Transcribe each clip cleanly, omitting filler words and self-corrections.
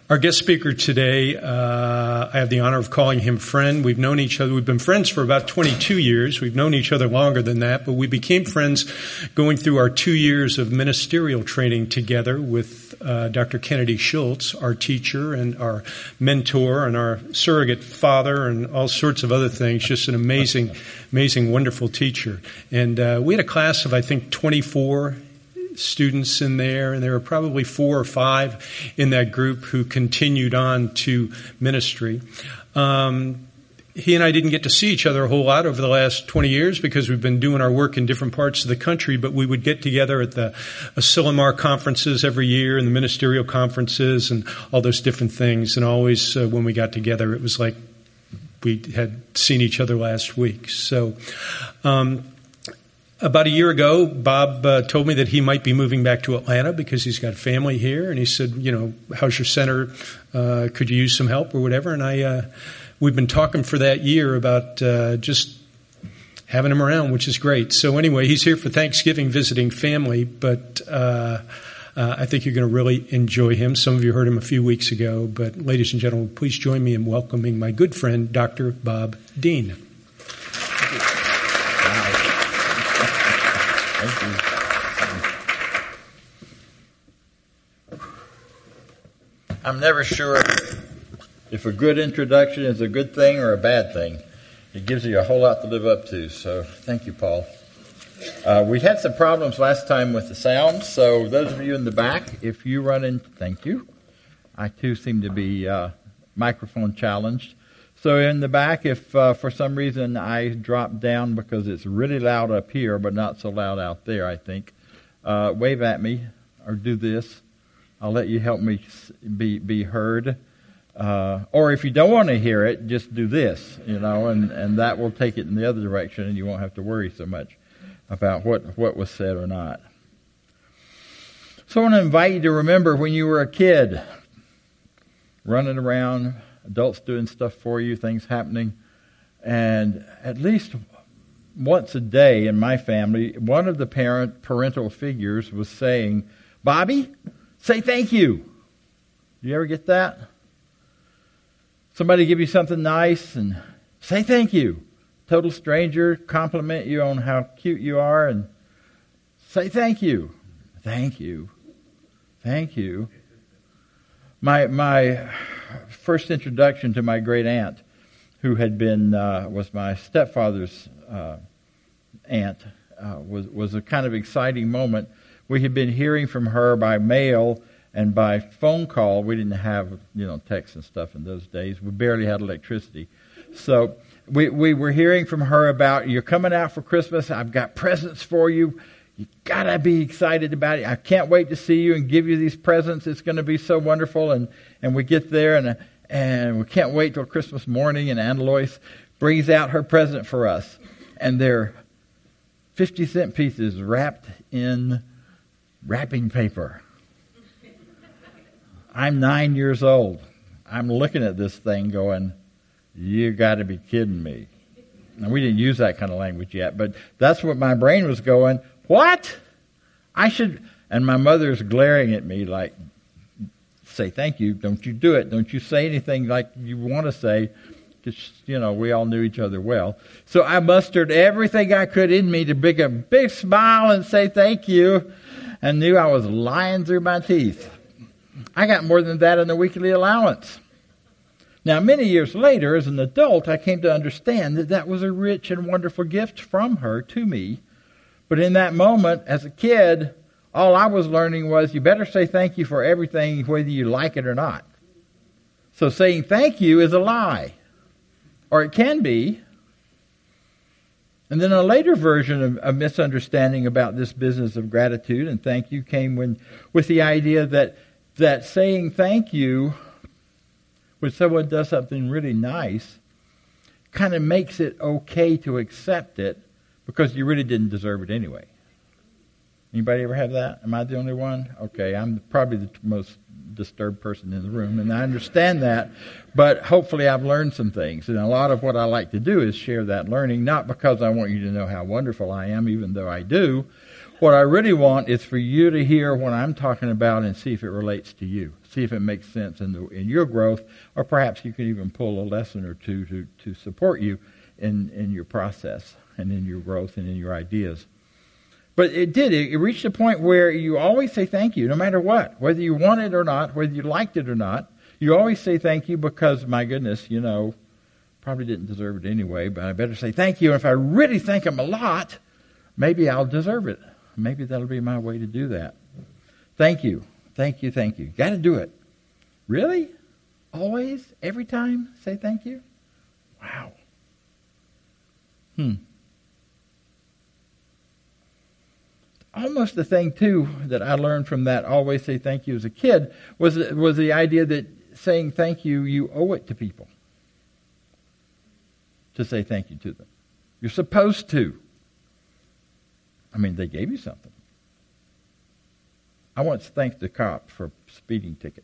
Our guest speaker today, I have the honor of calling him friend. We've known each other. We've been friends for about 22 years. We've known each other longer than that, but we became friends going through our 2 years of ministerial training together with Dr. Kennedy Schultz, our teacher and our mentor and our surrogate father and all sorts of other things. Just an amazing, wonderful teacher. And we had a class of, I think, 24 students in there, and there were probably 4 or 5 in that group who continued on to ministry. He and I didn't get to see each other a whole lot over the last 20 years because we've been doing our work in different parts of the country, but we would get together at the Asilomar conferences every year and the ministerial conferences and all those different things. And always when we got together, it was like we had seen each other last week. So about a year ago, Bob told me that he might be moving back to Atlanta because he's got family here. And he said, how's your center? Could you use some help or whatever? And we've been talking for that year about just having him around, which is great. So anyway, he's here for Thanksgiving visiting family, but I think you're going to really enjoy him. Some of you heard him a few weeks ago. But ladies and gentlemen, please join me in welcoming my good friend, Dr. Bob Dean. I'm never sure if a good introduction is a good thing or a bad thing. It gives you a whole lot to live up to. So thank you, Paul. We had some problems last time with the sound. So those of you in the back, if you run in, thank you. I too seem to be microphone challenged. So in the back, if for some reason I drop down because it's really loud up here, but not so loud out there, I think, wave at me or do this. I'll let you help me be heard. Or if you don't want to hear it, just do this, and that will take it in the other direction, and you won't have to worry so much about what was said or not. So I want to invite you to remember when you were a kid, running around, adults doing stuff for you, things happening, and at least once a day in my family, one of the parental figures was saying, "Bobby, say thank you." You ever get that? Somebody give you something nice and say thank you. Total stranger compliment you on how cute you are and say thank you. Thank you. Thank you. My first introduction to my great aunt, who had been was my stepfather's aunt, was a kind of exciting moment. We had been hearing from her by mail and by phone call. We didn't have, text and stuff in those days. We barely had electricity. So we were hearing from her about, "You're coming out for Christmas. I've got presents for you. You got to be excited about it. I can't wait to see you and give you these presents. It's going to be so wonderful." And we get there and we can't wait till Christmas morning, and Aunt Lois brings out her present for us. And they're 50-cent pieces wrapped in wrapping paper. I'm 9 years old. I'm looking at this thing going, "You got to be kidding me." And we didn't use that kind of language yet, but that's what my brain was going, "What? I should..." And my mother's glaring at me like, "Say thank you. Don't you do it. Don't you say anything like you want to say." Because, we all knew each other well. So I mustered everything I could in me to make a big smile and say thank you, and knew I was lying through my teeth. I got more than that in the weekly allowance. Now, many years later, as an adult, I came to understand that was a rich and wonderful gift from her to me. But in that moment, as a kid, all I was learning was you better say thank you for everything, whether you like it or not. So saying thank you is a lie. Or it can be. And then a later version of a misunderstanding about this business of gratitude and thank you came with the idea that saying thank you when someone does something really nice kind of makes it okay to accept it because you really didn't deserve it anyway. Anybody ever have that? Am I the only one? Okay, I'm probably the most disturbed person in the room, and I understand that, but hopefully I've learned some things. And a lot of what I like to do is share that learning, not because I want you to know how wonderful I am, even though I do, What I really want is for you to hear what I'm talking about and see if it relates to you. See if it makes sense in your growth, or perhaps you can even pull a lesson or two to support you in your process and in your growth and in your ideas. But it reached a point where you always say thank you, no matter what, whether you want it or not, whether you liked it or not. You always say thank you because, my goodness, probably didn't deserve it anyway, but I better say thank you. And if I really thank him a lot, maybe I'll deserve it. Maybe that'll be my way to do that. Thank you. Thank you. Thank you. Got to do it. Really? Always? Every time? Say thank you? Wow. Almost the thing, too, that I learned from that always say thank you as a kid was the idea that saying thank you, you owe it to people to say thank you to them. You're supposed to. I mean, they gave you something. I once thanked the cop for a speeding ticket.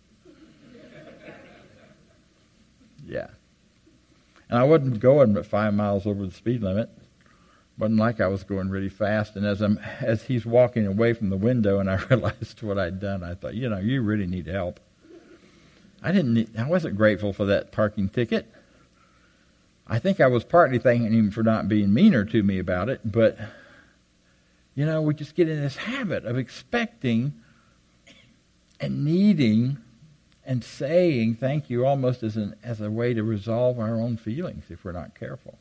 Yeah. And I wasn't going but 5 miles over the speed limit. Wasn't like I was going really fast. And as he's walking away from the window and I realized what I'd done, I thought, you really need help. I wasn't grateful for that parking ticket. I think I was partly thanking him for not being meaner to me about it, but we just get in this habit of expecting and needing and saying thank you almost as a way to resolve our own feelings if we're not careful.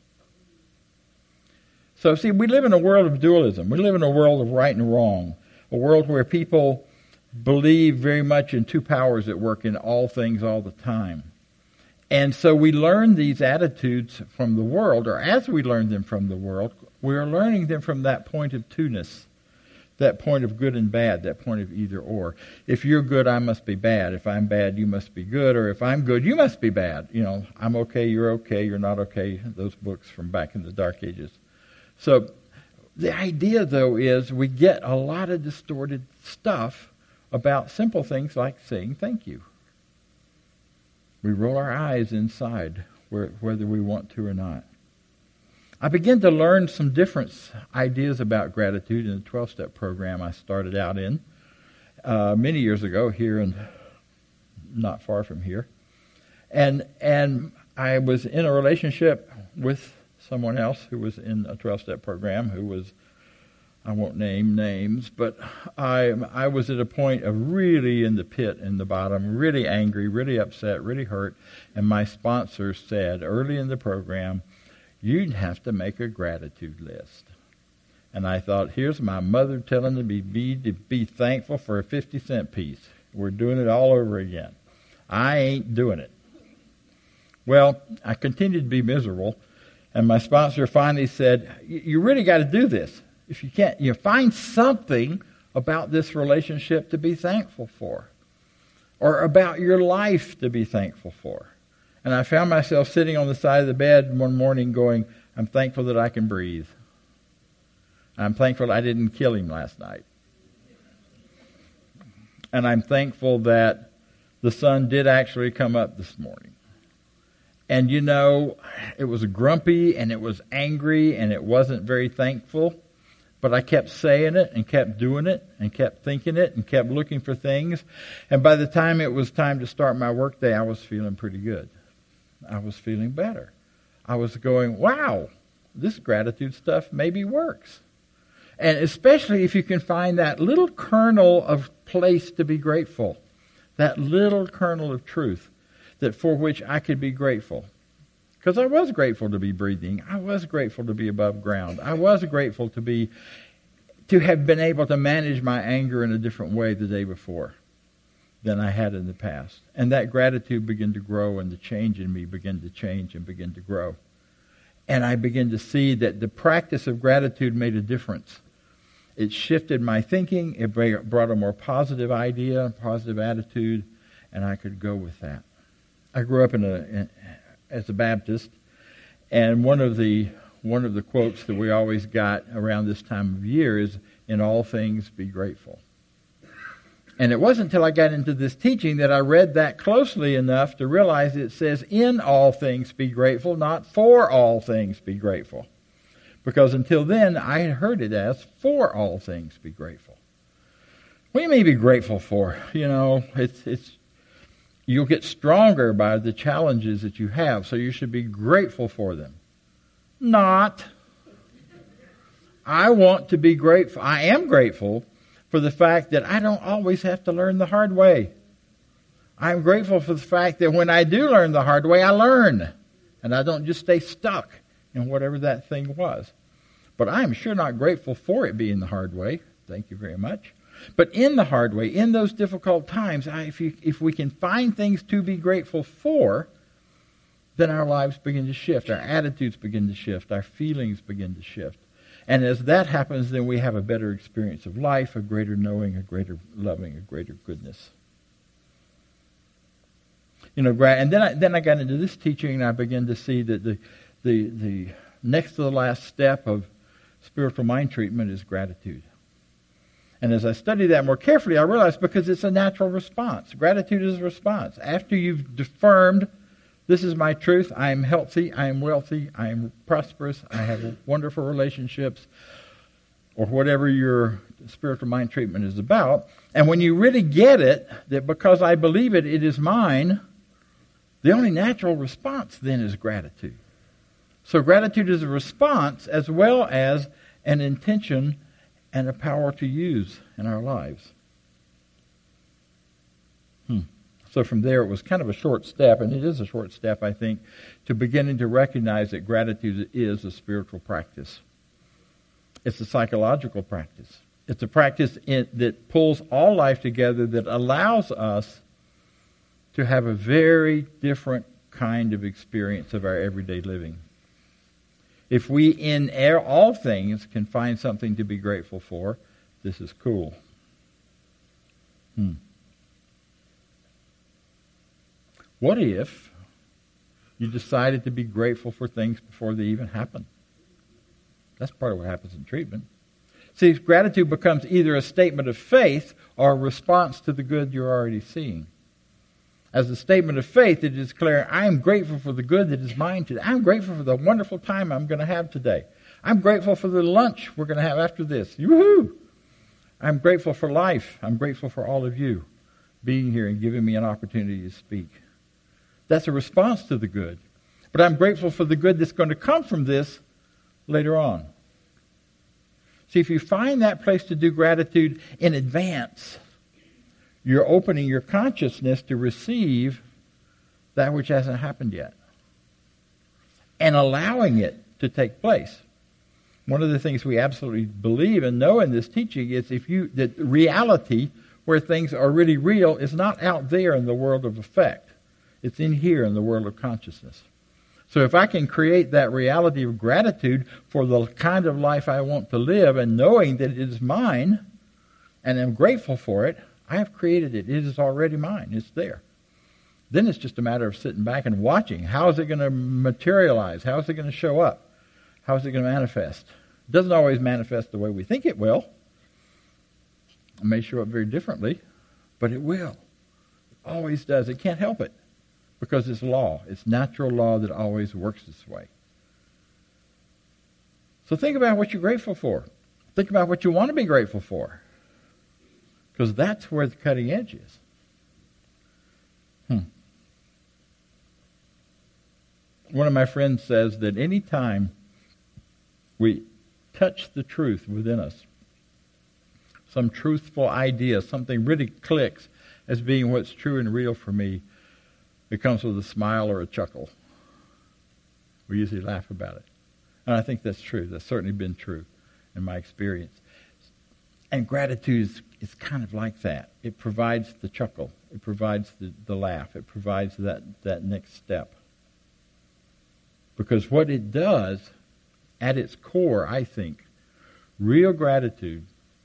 So, see, we live in a world of dualism. We live in a world of right and wrong, a world where people believe very much in two powers at work in all things all the time. And so we learn these attitudes from the world, or as we learn them from the world, we are learning them from that point of two-ness, that point of good and bad, that point of either or. If you're good, I must be bad. If I'm bad, you must be good. Or if I'm good, you must be bad. I'm okay, you're not okay. Those books from back in the Dark Ages. So the idea, though, is we get a lot of distorted stuff about simple things like saying thank you. We roll our eyes inside, whether we want to or not. I began to learn some different ideas about gratitude in the 12-step program I started out in many years ago here and not far from here. And I was in a relationship with someone else who was in a 12-step program who was, I won't name names, but I was at a point of really in the pit, in the bottom, really angry, really upset, really hurt. And my sponsor said early in the program, you'd have to make a gratitude list. And I thought, here's my mother telling me to be thankful for a 50-cent piece. We're doing it all over again. I ain't doing it. Well, I continued to be miserable. And my sponsor finally said, you really got to do this. If you can't, find something about this relationship to be thankful for, or about your life to be thankful for. And I found myself sitting on the side of the bed one morning going, I'm thankful that I can breathe. I'm thankful I didn't kill him last night. And I'm thankful that the sun did actually come up this morning. And it was grumpy and it was angry and it wasn't very thankful. But I kept saying it and kept doing it and kept thinking it and kept looking for things. And by the time it was time to start my workday, I was feeling pretty good. I was feeling better. I was going, wow, this gratitude stuff maybe works. And especially if you can find that little kernel of place to be grateful, that little kernel of truth that for which I could be grateful. Because I was grateful to be breathing. I was grateful to be above ground. I was grateful to have been able to manage my anger in a different way the day before than I had in the past. And that gratitude began to grow, and the change in me began to change and begin to grow. And I began to see that the practice of gratitude made a difference. It shifted my thinking. It brought a more positive idea, positive attitude, and I could go with that. I grew up as a Baptist, and one of the quotes that we always got around this time of year is, "In all things, be grateful." And it wasn't until I got into this teaching that I read that closely enough to realize it says, "In all things, be grateful," not "for all things, be grateful." Because until then, I had heard it as, for all things be grateful. What do you mean be grateful for? You know, you'll get stronger by the challenges that you have, so you should be grateful for them. Not. I want to be grateful. I am grateful for the fact that I don't always have to learn the hard way. I'm grateful for the fact that when I do learn the hard way, I learn. And I don't just stay stuck in whatever that thing was. But I am sure not grateful for it being the hard way. Thank you very much. But in the hard way, in those difficult times, if we can find things to be grateful for, then our lives begin to shift. Our attitudes begin to shift. Our feelings begin to shift. And as that happens, then we have a better experience of life, a greater knowing, a greater loving, a greater goodness. You know, and then I got into this teaching, and I began to see that the next to the last step of spiritual mind treatment is gratitude. And as I studied that more carefully, I realized because it's a natural response. Gratitude is a response. After you've affirmed, this is my truth, I am healthy, I am wealthy, I am prosperous, I have wonderful relationships, or whatever your spiritual mind treatment is about. And when you really get it, that because I believe it, it is mine, the only natural response then is gratitude. So gratitude is a response as well as an intention and a power to use in our lives. So from there, it was kind of a short step, and it is a short step, I think, to beginning to recognize that gratitude is a spiritual practice. It's a psychological practice. It's a practice that pulls all life together, that allows us to have a very different kind of experience of our everyday living. If we, in all things, can find something to be grateful for, this is cool. What if you decided to be grateful for things before they even happen? That's part of what happens in treatment. See, gratitude becomes either a statement of faith or a response to the good you're already seeing. As a statement of faith, it is declaring, I am grateful for the good that is mine today. I'm grateful for the wonderful time I'm going to have today. I'm grateful for the lunch we're going to have after this. Yoo-hoo! I'm grateful for life. I'm grateful for all of you being here and giving me an opportunity to speak. That's a response to the good. But I'm grateful for the good that's going to come from this later on. See, if you find that place to do gratitude in advance, you're opening your consciousness to receive that which hasn't happened yet and allowing it to take place. One of the things we absolutely believe and know in this teaching is that reality, where things are really real, is not out there in the world of effect. It's in here in the world of consciousness. So if I can create that reality of gratitude for the kind of life I want to live and knowing that it is mine and am grateful for it, I have created it. It is already mine. It's there. Then it's just a matter of sitting back and watching. How is it going to materialize? How is it going to show up? How is it going to manifest? It doesn't always manifest the way we think it will. It may show up very differently, but it will. It always does. It can't help it because it's law. It's natural law that always works this way. So think about what you're grateful for. Think about what you want to be grateful for. Because that's where the cutting edge is. One of my friends says that any time we touch the truth within us, some truthful idea, something really clicks as being what's true and real for me, it comes with a smile or a chuckle. We usually laugh about it. And I think that's true. That's certainly been true in my experience. And gratitude is kind of like that. It provides the chuckle. It provides the laugh. It provides that next step. Because what it does, at its core, I think, real gratitude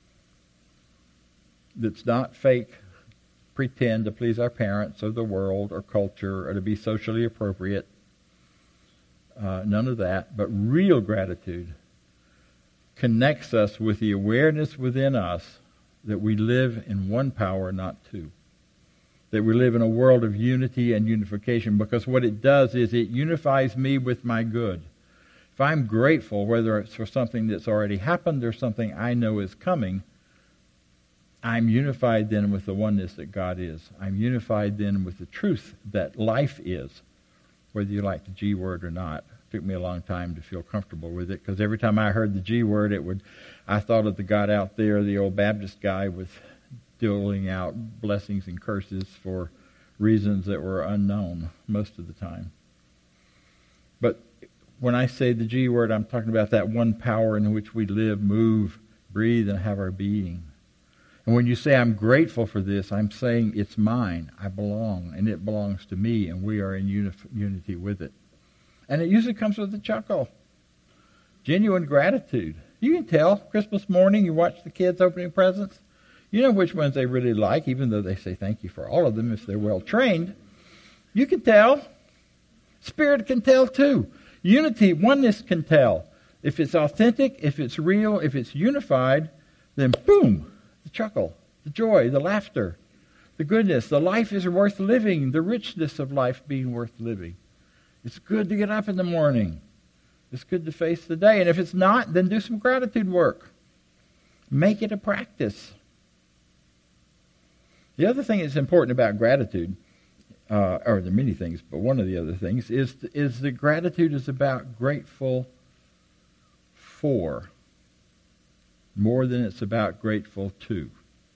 that's not fake, pretend to please our parents or the world or culture or to be socially appropriate, none of that, but real gratitude connects us with the awareness within us that we live in one power, not two. That we live in a world of unity and unification, because what it does is it unifies me with my good. If I'm grateful, whether it's for something that's already happened or something I know is coming, I'm unified then with the oneness that God is. I'm unified then with the truth that life is, whether you like the G word or not. It took me a long time to feel comfortable with it, because every time I heard the G word, I thought of the God out there, the old Baptist guy with doling out blessings and curses for reasons that were unknown most of the time. But when I say the G word, I'm talking about that one power in which we live, move, breathe, and have our being. And when you say, I'm grateful for this, I'm saying it's mine, I belong, and it belongs to me, and we are in unity with it. And it usually comes with a chuckle. Genuine gratitude. You can tell, Christmas morning, you watch the kids opening presents, you know which ones they really like, even though they say thank you for all of them if they're well trained. You can tell. Spirit can tell too. Unity, oneness can tell. If it's authentic, if it's real, if it's unified, then boom! The chuckle, the joy, the laughter, the goodness, the life is worth living, the richness of life being worth living. It's good to get up in the morning. It's good to face the day. And if it's not, then do some gratitude work. Make it a practice. The other thing that's important about gratitude, or there are many things, but one of the other things, is that gratitude is about grateful for, more than it's about grateful to.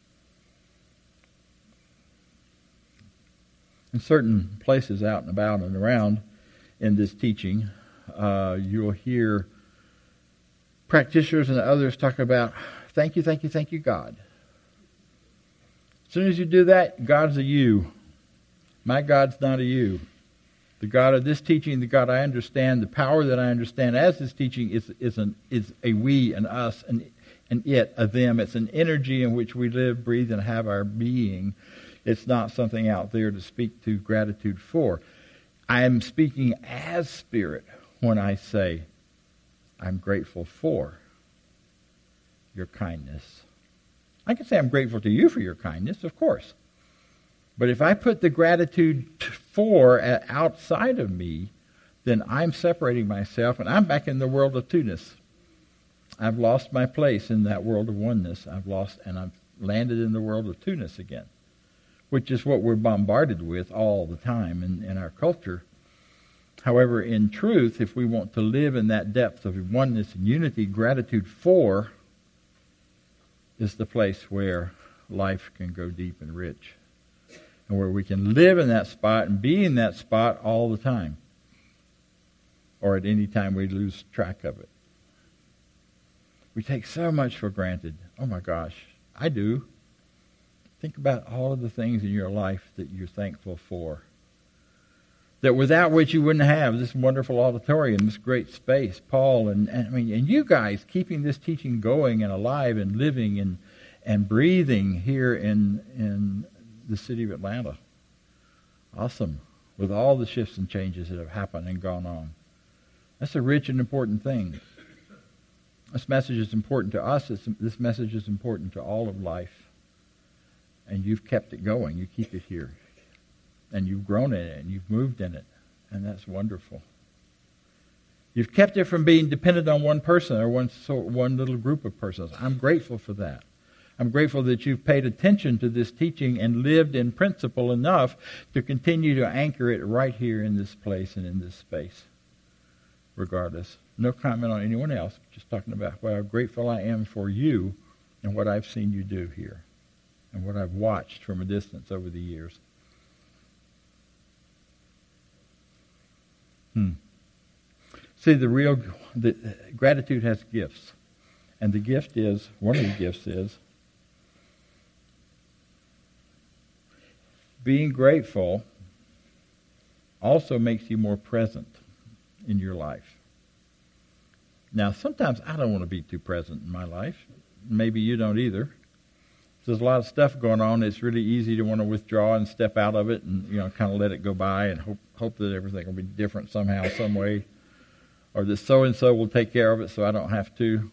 In certain places out and about and around in this teaching, you'll hear practitioners and others talk about, thank you, God. As soon as you do that, God's a you. My God's not a you. The God of this teaching, the God I understand, the power that I understand as this teaching is a we, an us, an it, a them. It's an energy in which we live, breathe, and have our being. It's not something out there to speak to gratitude for. I am speaking as Spirit when I say, I'm grateful for your kindness. I can say I'm grateful to you for your kindness, of course. But if I put the gratitude for outside of me, then I'm separating myself, and I'm back in the world of two-ness. I've lost my place in that world of oneness. I've landed in the world of two-ness again, which is what we're bombarded with all the time in our culture. However, in truth, if we want to live in that depth of oneness and unity, gratitude for is the place where life can go deep and rich, and where we can live in that spot and be in that spot all the time, or at any time we lose track of it. We take so much for granted. Oh my gosh, I do. Think about all of the things in your life that you're thankful for, that without which you wouldn't have this wonderful auditorium, this great space. Paul and you guys keeping this teaching going and alive and living and breathing here in the city of Atlanta. Awesome. With all the shifts and changes that have happened and gone on. That's a rich and important thing. This message is important to us. This message is important to all of life. And you've kept it going. You keep it here. And you've grown in it, and you've moved in it. And that's wonderful. You've kept it from being dependent on one person or one little group of persons. I'm grateful for that. I'm grateful that you've paid attention to this teaching and lived in principle enough to continue to anchor it right here in this place and in this space. Regardless. No comment on anyone else. Just talking about how grateful I am for you and what I've seen you do here. And what I've watched from a distance over the years. See, the gratitude has gifts. And the gift is, one of the gifts is, being grateful also makes you more present in your life. Now, sometimes I don't want to be too present in my life. Maybe you don't either. There's a lot of stuff going on. It's really easy to want to withdraw and step out of it and, kind of let it go by and hope that everything will be different somehow, some way. Or that so-and-so will take care of it so I don't have to.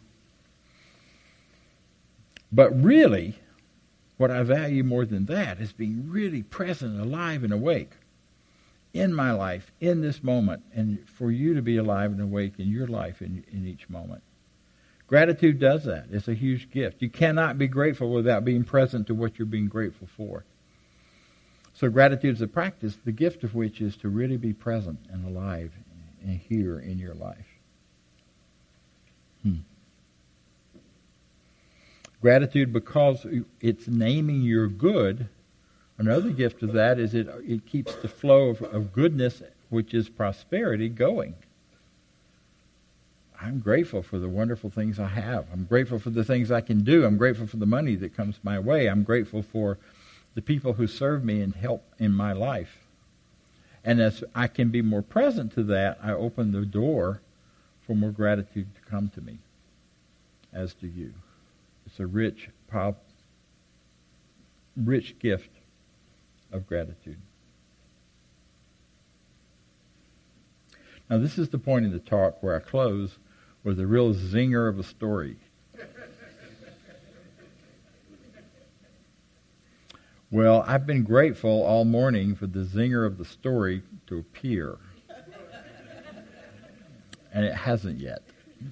But really, what I value more than that is being really present, alive, and awake. in my life, in this moment, and for you to be alive and awake in your life in each moment. Gratitude does that. It's a huge gift. You cannot be grateful without being present to what you're being grateful for. So gratitude is a practice, the gift of which is to really be present and alive and here in your life. Gratitude, because it's naming your good. Another gift of that is it keeps the flow of goodness, which is prosperity, going. I'm grateful for the wonderful things I have. I'm grateful for the things I can do. I'm grateful for the money that comes my way. I'm grateful for the people who serve me and help in my life. And as I can be more present to that, I open the door for more gratitude to come to me, as do you. It's a rich gift of gratitude. Now, this is the point in the talk where I close with a real zinger of a story. Well, I've been grateful all morning for the zinger of the story to appear. And it hasn't yet.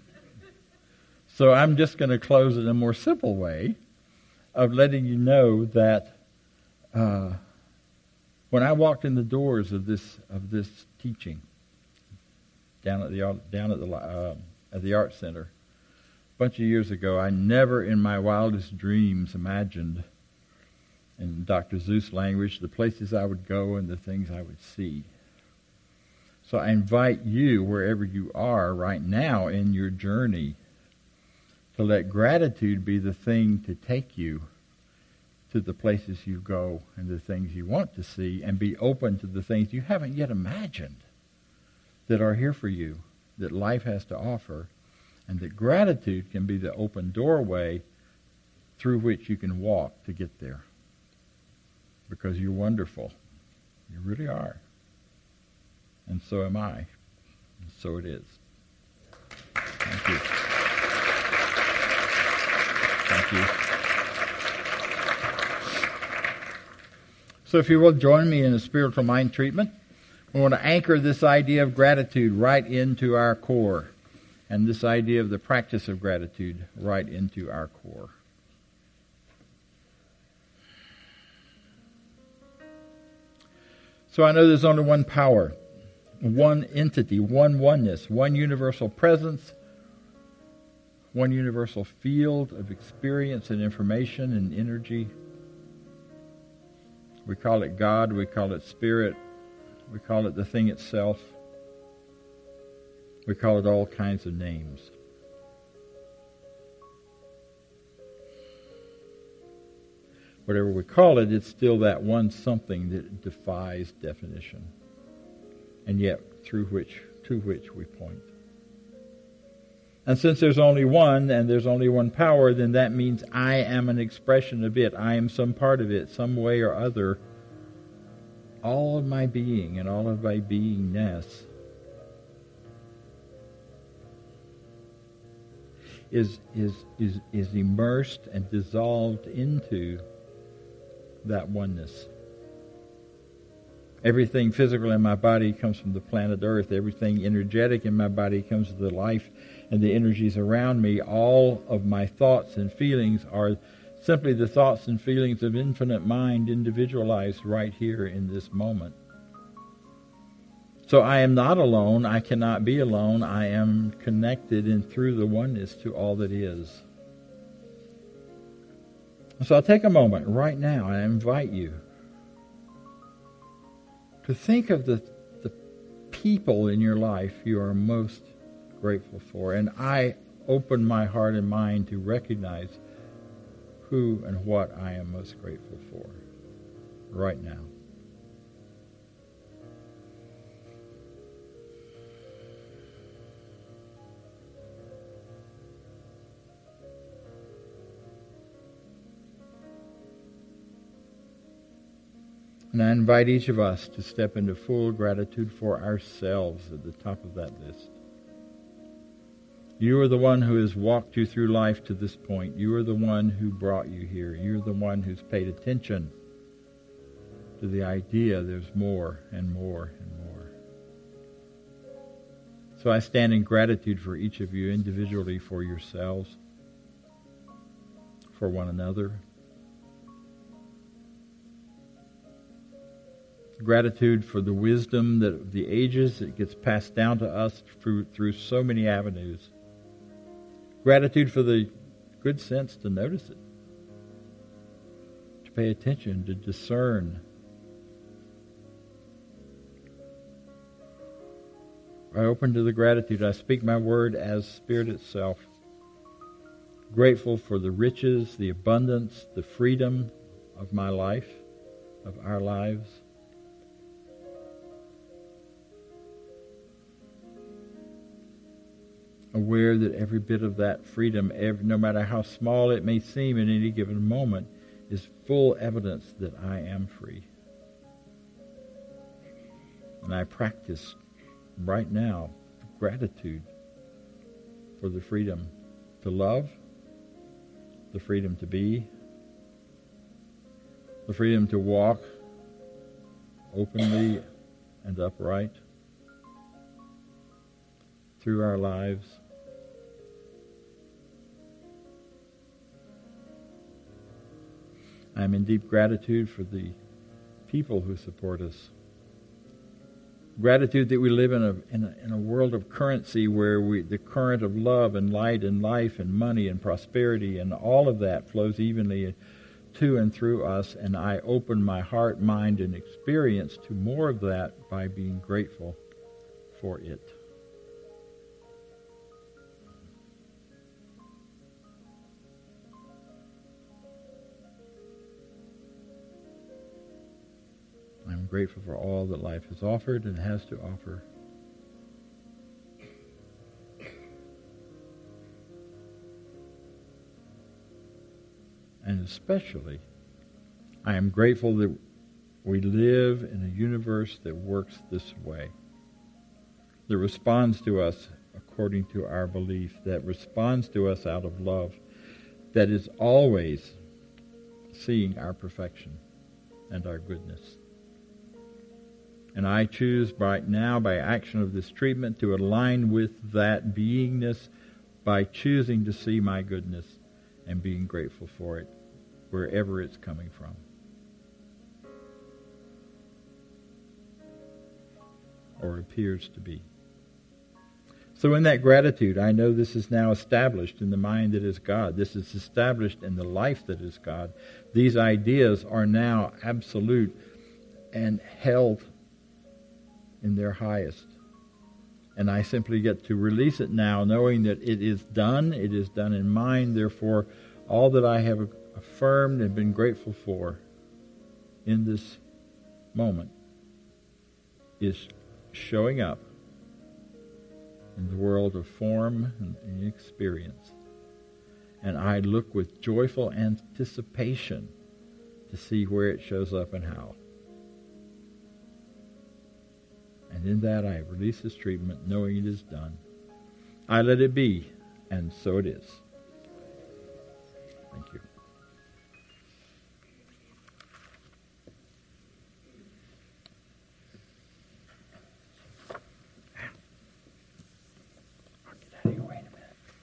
So I'm just going to close in a more simple way of letting you know that when I walked in the doors of this teaching down at the Art Center a bunch of years ago, I never in my wildest dreams imagined, in Dr. Seuss language, the places I would go and the things I would see. So I invite you, wherever you are right now in your journey, to let gratitude be the thing to take you to the places you go and the things you want to see, and be open to the things you haven't yet imagined that are here for you, that life has to offer, and that gratitude can be the open doorway through which you can walk to get there. Because you're wonderful. You really are. And so am I. And so it is. Thank you. Thank you. So if you will join me in a spiritual mind treatment, we want to anchor this idea of gratitude right into our core, and this idea of the practice of gratitude right into our core. So I know there's only one power, one entity, one oneness, one universal presence, one universal field of experience and information and energy. We call it God, we call it Spirit, we call it the thing itself. We call it all kinds of names. Whatever we call it, it's still that one something that defies definition, and yet to which we point. And since there's only one, and there's only one power, then that means I am an expression of it. I am some part of it, some way or other. All of my being and all of my beingness is immersed and dissolved into that oneness. Everything physical in my body comes from the planet Earth. Everything energetic in my body comes from the life and the energies around me. All of my thoughts and feelings are simply the thoughts and feelings of infinite mind, individualized right here in this moment. So I am not alone. I cannot be alone. I am connected and through the oneness to all that is. So I'll take a moment right now and I invite you to think of the people in your life you are most grateful for. And I open my heart and mind to recognize who and what I am most grateful for right now. And I invite each of us to step into full gratitude for ourselves at the top of that list. You are the one who has walked you through life to this point. You are the one who brought you here. You're the one who's paid attention to the idea there's more and more and more. So I stand in gratitude for each of you individually, for yourselves, for one another. Gratitude for the wisdom that of the ages that gets passed down to us through so many avenues. Gratitude for the good sense to notice it, to pay attention, to discern. I open to the gratitude. I speak my word as Spirit itself. Grateful for the riches, the abundance, the freedom of my life, of our lives. Aware that every bit of that freedom, no matter how small it may seem in any given moment, is full evidence that I am free. And I practice right now gratitude for the freedom to love, the freedom to be, the freedom to walk openly and upright through our lives. I am in deep gratitude for the people who support us. Gratitude that we live in a world of currency where the current of love and light and life and money and prosperity and all of that flows evenly to and through us, and I open my heart, mind, and experience to more of that by being grateful for it. I'm grateful for all that life has offered and has to offer. And especially, I am grateful that we live in a universe that works this way, that responds to us according to our belief, that responds to us out of love, that is always seeing our perfection and our goodness. And I choose right now, by action of this treatment, to align with that beingness by choosing to see my goodness and being grateful for it, wherever it's coming from. Or appears to be. So in that gratitude, I know this is now established in the mind that is God. This is established in the life that is God. These ideas are now absolute and held in their highest. And I simply get to release it now, knowing that it is done in mind. Therefore, all that I have affirmed and been grateful for in this moment is showing up in the world of form and experience. And I look with joyful anticipation to see where it shows up and how. And in that I release this treatment, knowing it is done. I let it be, and so it is. Thank you. I'll get out of your way in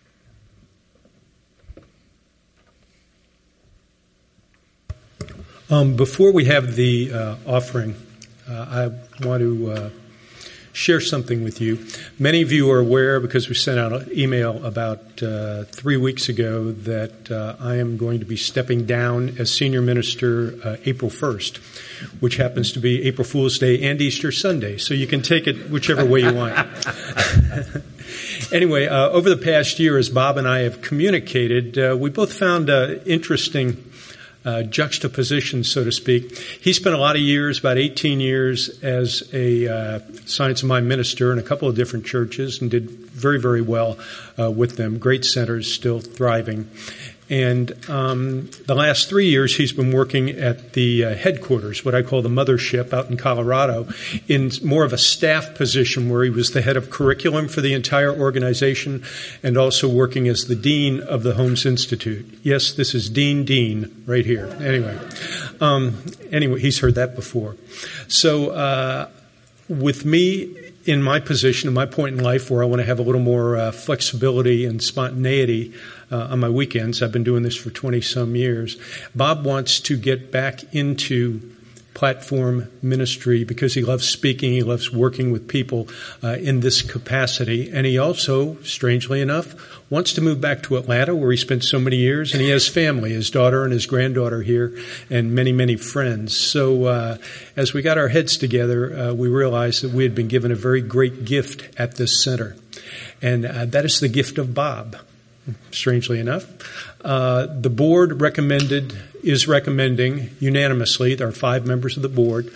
a minute. Before we have the offering, I want to share something with you. Many of you are aware, because we sent out an email about 3 weeks ago, that I am going to be stepping down as senior minister April 1st, which happens to be April Fool's Day and Easter Sunday. So you can take it whichever way you want. Anyway, over the past year, as Bob and I have communicated, we both found interesting juxtaposition, so to speak. He spent a lot of years, about 18 years, as a Science of Mind minister in a couple of different churches and did very, very well with them. Great centers, still thriving. And the last 3 years, he's been working at the headquarters, what I call the mothership, out in Colorado, in more of a staff position where he was the head of curriculum for the entire organization and also working as the dean of the Holmes Institute. Yes, this is Dean right here. Anyway, he's heard that before. So with me in my position, in my point in life where I want to have a little more flexibility and spontaneity on my weekends, I've been doing this for 20-some years, Bob wants to get back into platform ministry because he loves speaking, he loves working with people in this capacity, and he also, strangely enough, wants to move back to Atlanta where he spent so many years, and he has family, his daughter and his granddaughter here, and many, many friends. So as we got our heads together, we realized that we had been given a very great gift at this center, and that is the gift of Bob, strangely enough. The board is recommending unanimously, there are 5 members of the board,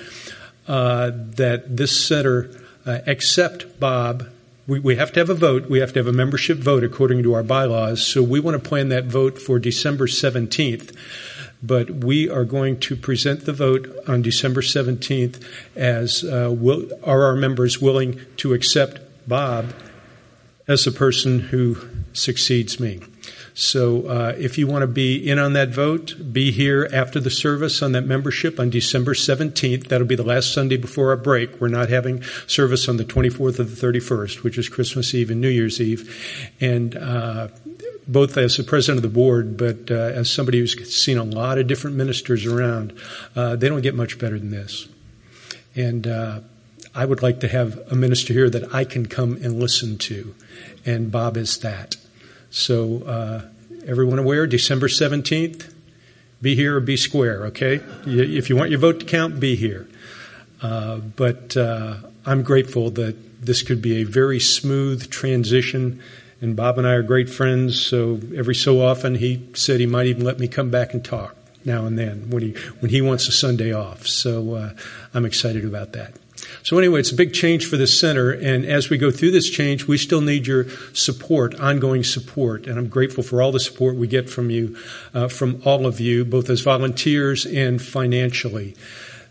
that this center accept Bob. We have to have a vote. We have to have a membership vote according to our bylaws. So we want to plan that vote for December 17th. But we are going to present the vote on December 17th as are our members willing to accept Bob as the person who succeeds me. So if you want to be in on that vote, be here after the service on that membership on December 17th. That'll be the last Sunday before our break. We're not having service on the 24th or the 31st, which is Christmas Eve and New Year's Eve. And both as the president of the board, but as somebody who's seen a lot of different ministers around, they don't get much better than this. And I would like to have a minister here that I can come and listen to. And Bob is that. So everyone aware, December 17th, be here or be square, okay? If you want your vote to count, be here. But I'm grateful that this could be a very smooth transition. And Bob and I are great friends, so every so often he said he might even let me come back and talk now and then when he wants a Sunday off. So I'm excited about that. So anyway, it's a big change for the center, and as we go through this change, we still need your support, ongoing support, and I'm grateful for all the support we get from you, from all of you, both as volunteers and financially.